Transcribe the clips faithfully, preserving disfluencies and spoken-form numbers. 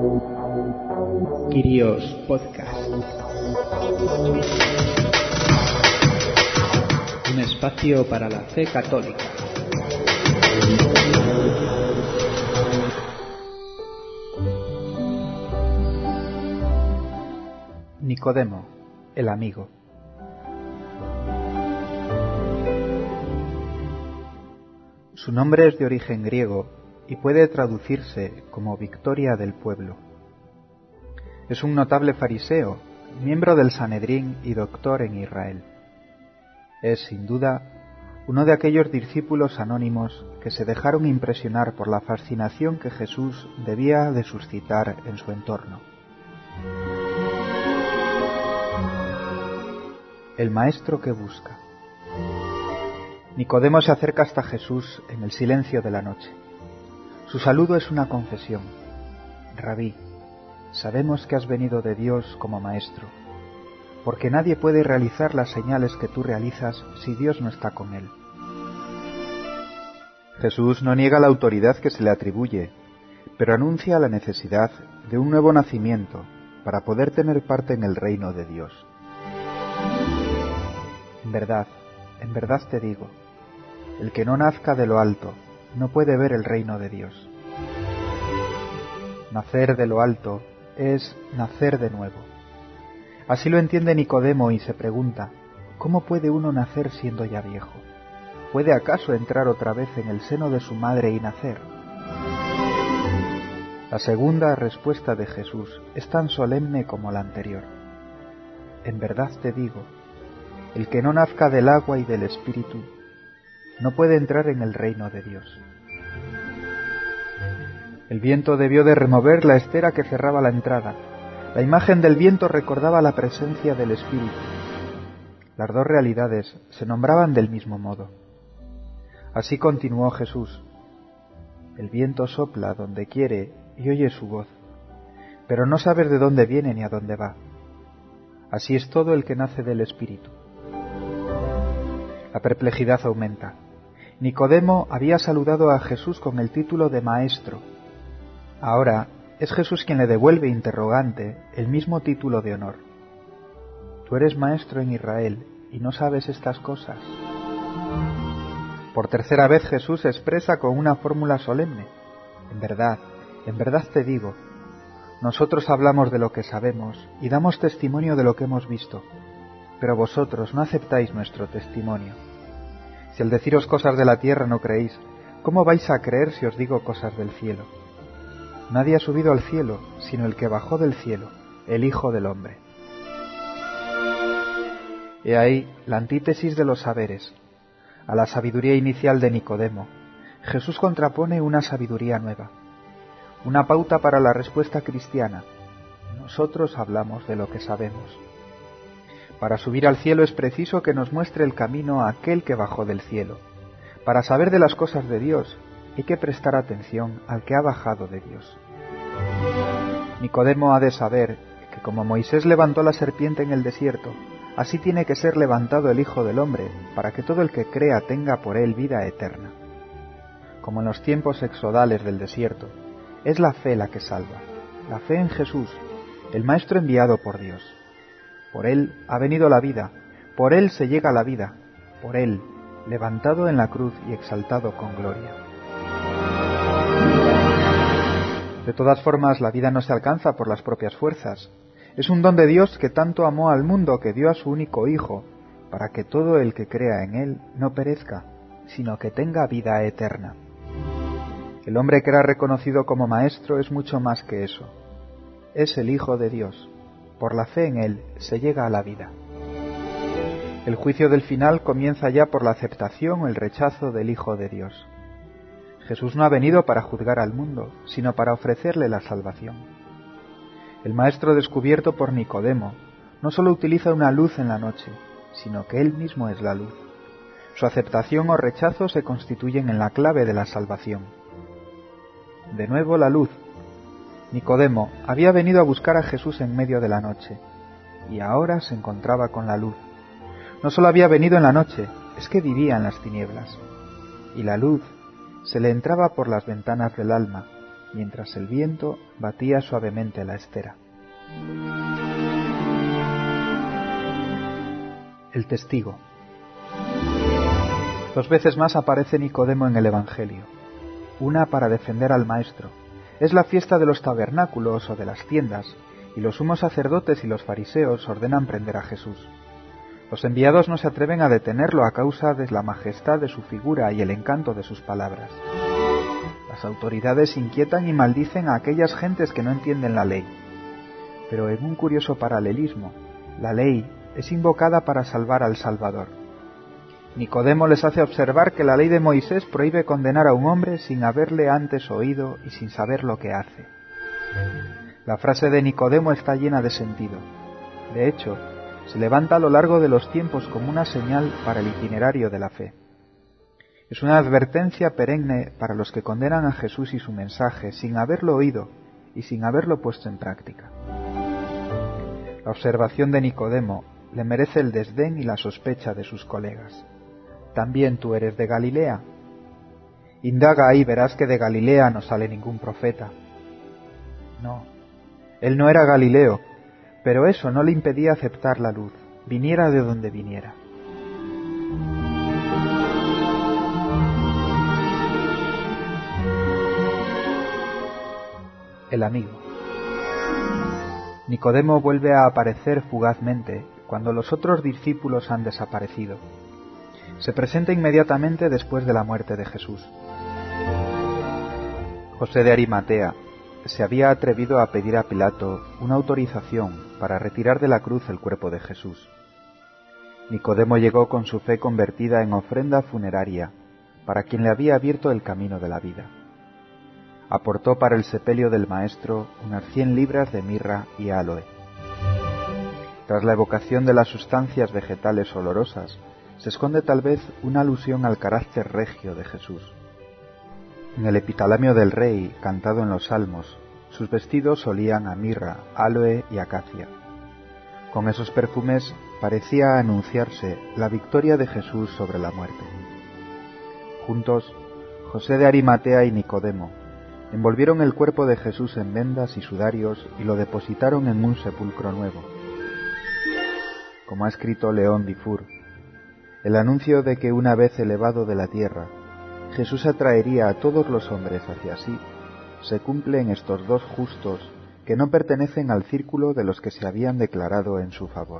Kyrios Podcast. Un espacio para la fe católica. Nicodemo, el amigo. Su nombre es de origen griego y puede traducirse como victoria del pueblo. Es un notable fariseo, miembro del Sanedrín y doctor en Israel. Es, sin duda, uno de aquellos discípulos anónimos que se dejaron impresionar por la fascinación que Jesús debía de suscitar en su entorno. El maestro que busca. Nicodemo se acerca hasta Jesús en el silencio de la noche. Su saludo es una confesión. Rabí, sabemos que has venido de Dios como maestro, porque nadie puede realizar las señales que tú realizas si Dios no está con él. Jesús no niega la autoridad que se le atribuye, pero anuncia la necesidad de un nuevo nacimiento para poder tener parte en el reino de Dios. En verdad, en verdad te digo, el que no nazca de lo alto no puede ver el reino de Dios. Nacer de lo alto es nacer de nuevo. Así lo entiende Nicodemo y se pregunta, ¿cómo puede uno nacer siendo ya viejo? ¿Puede acaso entrar otra vez en el seno de su madre y nacer? La segunda respuesta de Jesús es tan solemne como la anterior. En verdad te digo, el que no nazca del agua y del Espíritu no puede entrar en el reino de Dios. El viento debió de remover la estera que cerraba la entrada. La imagen del viento recordaba la presencia del Espíritu. Las dos realidades se nombraban del mismo modo. Así continuó Jesús. El viento sopla donde quiere y oye su voz, pero no sabes de dónde viene ni a dónde va. Así es todo el que nace del Espíritu. La perplejidad aumenta. Nicodemo había saludado a Jesús con el título de maestro. Ahora es Jesús quien le devuelve interrogante el mismo título de honor. Tú eres maestro en Israel y no sabes estas cosas. Por tercera vez Jesús se expresa con una fórmula solemne. En verdad, en verdad te digo, nosotros hablamos de lo que sabemos y damos testimonio de lo que hemos visto, pero vosotros no aceptáis nuestro testimonio. Si al deciros cosas de la tierra no creéis, ¿cómo vais a creer si os digo cosas del cielo? Nadie ha subido al cielo, sino el que bajó del cielo, el Hijo del Hombre. He ahí la antítesis de los saberes. A la sabiduría inicial de Nicodemo, Jesús contrapone una sabiduría nueva, una pauta para la respuesta cristiana. Nosotros hablamos de lo que sabemos. Para subir al cielo es preciso que nos muestre el camino a aquel que bajó del cielo. Para saber de las cosas de Dios, hay que prestar atención al que ha bajado de Dios. Nicodemo ha de saber que como Moisés levantó la serpiente en el desierto, así tiene que ser levantado el Hijo del Hombre, para que todo el que crea tenga por él vida eterna. Como en los tiempos exodales del desierto, es la fe la que salva, la fe en Jesús, el Maestro enviado por Dios. Por él ha venido la vida, por él se llega a la vida, por él, levantado en la cruz y exaltado con gloria. De todas formas, la vida no se alcanza por las propias fuerzas. Es un don de Dios que tanto amó al mundo que dio a su único Hijo, para que todo el que crea en él no perezca, sino que tenga vida eterna. El hombre que era reconocido como maestro es mucho más que eso. Es el Hijo de Dios. Por la fe en él se llega a la vida. El juicio del final comienza ya por la aceptación o el rechazo del Hijo de Dios. Jesús no ha venido para juzgar al mundo, sino para ofrecerle la salvación. El Maestro descubierto por Nicodemo no solo utiliza una luz en la noche, sino que él mismo es la luz. Su aceptación o rechazo se constituyen en la clave de la salvación. De nuevo la luz. Nicodemo había venido a buscar a Jesús en medio de la noche, y ahora se encontraba con la luz. No solo había venido en la noche, es que vivía en las tinieblas. Y la luz se le entraba por las ventanas del alma, mientras el viento batía suavemente la estera. El testigo. Dos veces más aparece Nicodemo en el Evangelio, una para defender al Maestro. Es la fiesta de los tabernáculos o de las tiendas, y los sumos sacerdotes y los fariseos ordenan prender a Jesús. Los enviados no se atreven a detenerlo a causa de la majestad de su figura y el encanto de sus palabras. Las autoridades inquietan y maldicen a aquellas gentes que no entienden la ley. Pero en un curioso paralelismo, la ley es invocada para salvar al Salvador. Nicodemo les hace observar que la ley de Moisés prohíbe condenar a un hombre sin haberle antes oído y sin saber lo que hace. La frase de Nicodemo está llena de sentido. De hecho, se levanta a lo largo de los tiempos como una señal para el itinerario de la fe. Es una advertencia perenne para los que condenan a Jesús y su mensaje sin haberlo oído y sin haberlo puesto en práctica. La observación de Nicodemo le merece el desdén y la sospecha de sus colegas. ¿También tú eres de Galilea? Indaga y verás que de Galilea no sale ningún profeta. No, él no era Galileo, pero eso no le impedía aceptar la luz, viniera de donde viniera. El amigo. Nicodemo vuelve a aparecer fugazmente cuando los otros discípulos han desaparecido. Se presenta inmediatamente después de la muerte de Jesús. José de Arimatea se había atrevido a pedir a Pilato una autorización para retirar de la cruz el cuerpo de Jesús. Nicodemo llegó con su fe convertida en ofrenda funeraria para quien le había abierto el camino de la vida. Aportó para el sepelio del Maestro unas cien libras de mirra y áloe. Tras la evocación de las sustancias vegetales olorosas, se esconde tal vez una alusión al carácter regio de Jesús. En el epitalamio del rey, cantado en los salmos, sus vestidos olían a mirra, áloe y acacia. Con esos perfumes parecía anunciarse la victoria de Jesús sobre la muerte. Juntos, José de Arimatea y Nicodemo envolvieron el cuerpo de Jesús en vendas y sudarios y lo depositaron en un sepulcro nuevo. Como ha escrito León Dufour, el anuncio de que una vez elevado de la tierra, Jesús atraería a todos los hombres hacia sí, se cumple en estos dos justos que no pertenecen al círculo de los que se habían declarado en su favor.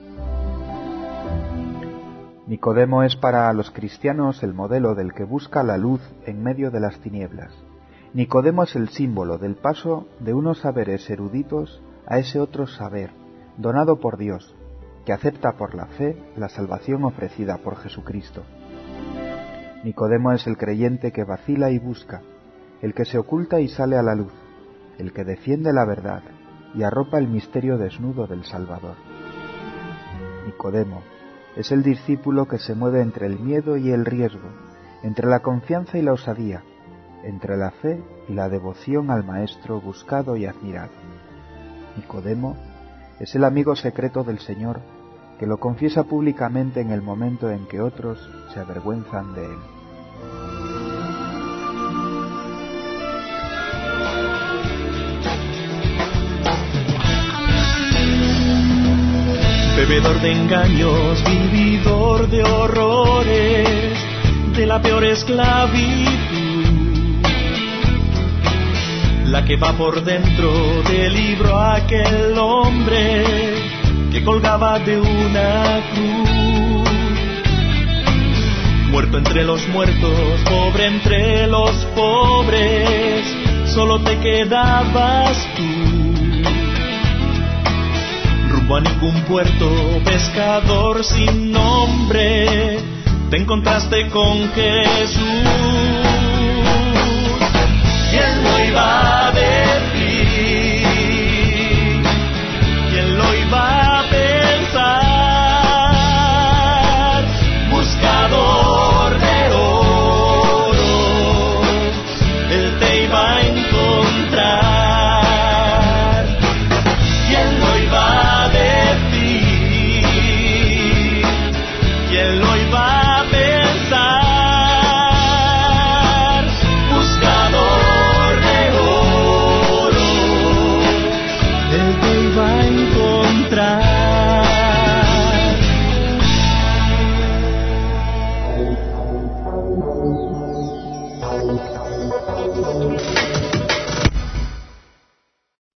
Nicodemo es para los cristianos el modelo del que busca la luz en medio de las tinieblas. Nicodemo es el símbolo del paso de unos saberes eruditos a ese otro saber, donado por Dios, que acepta por la fe la salvación ofrecida por Jesucristo. Nicodemo es el creyente que vacila y busca, el que se oculta y sale a la luz, el que defiende la verdad y arropa el misterio desnudo del Salvador. Nicodemo es el discípulo que se mueve entre el miedo y el riesgo, entre la confianza y la osadía, entre la fe y la devoción al Maestro buscado y admirado. Nicodemo es el amigo secreto del Señor que lo confiesa públicamente en el momento en que otros se avergüenzan de él. Bebedor de engaños, vividor de horrores, de la peor esclavitud, la que va por dentro del libro aquel hombre que colgaba de una cruz. Muerto entre los muertos, pobre entre los pobres, solo te quedabas tú. Rumbo a ningún puerto, pescador sin nombre, te encontraste con Jesús. ¿Quién lo iba a decir? ¿Quién lo iba a pensar? Buscador de oro, él te iba a encontrar. ¿Quién lo iba a decir? ¿Quién lo iba a pensar? Buscador de oro, Thank you.